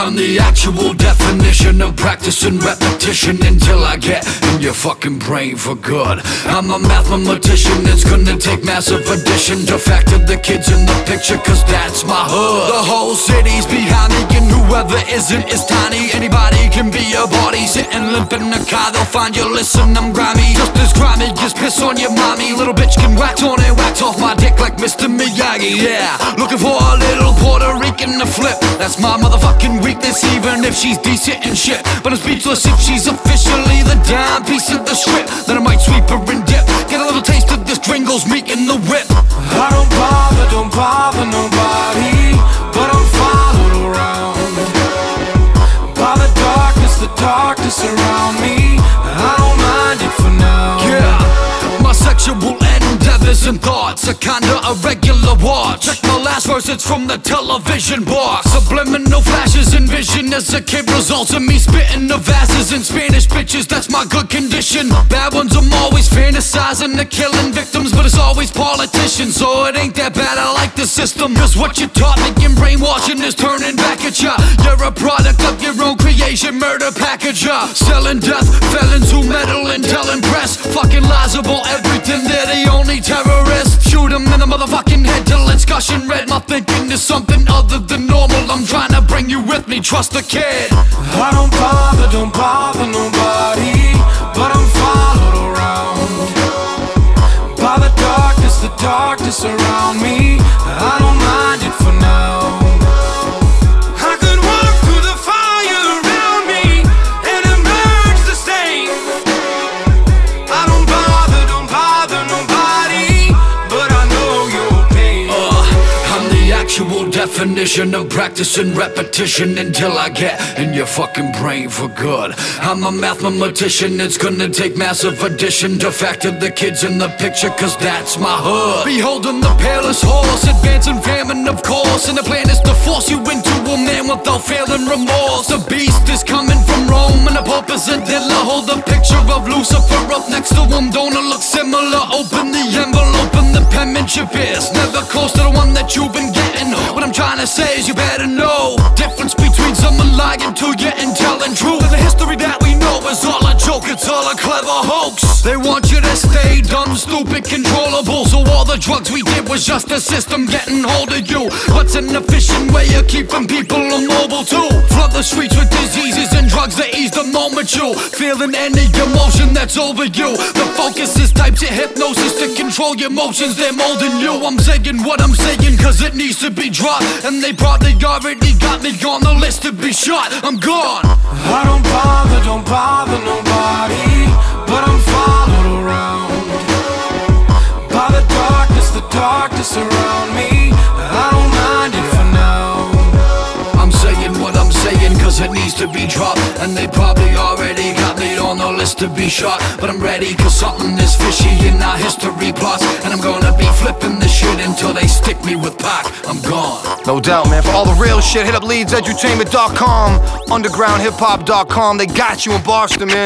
I'm the actual definition of practice and repetition until I get in your fucking brain for good. I'm a mathematician, it's gonna take massive addition to factor the kids in the picture, cause that's my hood. The whole city's behind me, and whoever isn't is tiny. Anybody can be a body, sitting limp in a car, they'll find you. Listen, I'm grimy, just as grimy as piss on your mommy. Little bitch can wax on and wax off my dick like Mr. Miyagi, yeah. Looking for a little Puerto Rican to flip, that's my motherfucking weakness, even if she's decent and shit. But I'm speechless if she's officially the dime piece of the script. Then I might sweep her and dip, get a little taste of this Gringo's meat in the whip. I don't bother nobody, but I'm followed around by the darkness around me. I don't mind it for now. Yeah, my sexual endeavors and thoughts are kinda irregular. Watch, check my last verse, it's from the television box. Subliminal flashes and vision as a kid results in me spitting the vases in Spanish bitches, that's my good condition. Bad ones, I'm always fantasizing, they're killing victims, but it's always politicians. So it ain't that bad, I like the system, cause what you taught me in brainwashing is turning back at ya. You're a product of your own creation, murder packager, selling death, felons who meddle and telling press fucking lies about everything, they're the only terrorists. Shoot them in the motherfucking head till it's gushing red. My thinking is something other than normal, I'm trying to bring you with me, trust the kid. I don't bother nobody, but I'm followed around by the darkness around me. I don't mind it for now. I could walk through the fire around me and emerge the same. I don't bother nobody, but I know your pain. I'm the actual definition of practice and repetition until I get in your fucking brain for good. I'm a mathematician, it's gonna take massive addition to factor the kids in the picture, cause that's my hood. Beholding the peerless horse, advancing famine of course, and the plan is to force you into a man without failing remorse. The beast is coming from Rome, and the Pope is a dealer. Hold a picture of Lucifer up next to him, don't it look similar? Open the envelope and the penmanship is never close to the one that you've been getting. What I'm trying to say is you better know difference between someone lying to you and telling truth. And the history that we know is all a joke, it's all a clever hoax. They want you to stay dumb, stupid, controllable, so all the drugs we did was just the system getting hold of you. What's an efficient way of keeping people immobile too? Flood the streets with diseases and drugs that ease the moment you feeling any emotion that's over you. The focus is types of hypnosis to control your emotions, they're molding you. I'm saying what I'm saying cause it needs to be dropped, and they probably already got me on the list to be shot. I'm gone. I don't bother nobody, but I'm followed around by the darkness around me. I don't mind it for now. I'm saying what I'm saying cause it needs to be dropped, and they probably already got me on the list to be shot. But I'm ready cause something is fishy in our history plots, and I'm gonna be flipping this shit until they stick me with Pac. I'm gone. No doubt, man. For all the real shit, hit up LeedsEdutainment.com, undergroundhiphop.com. They got you in Boston, man.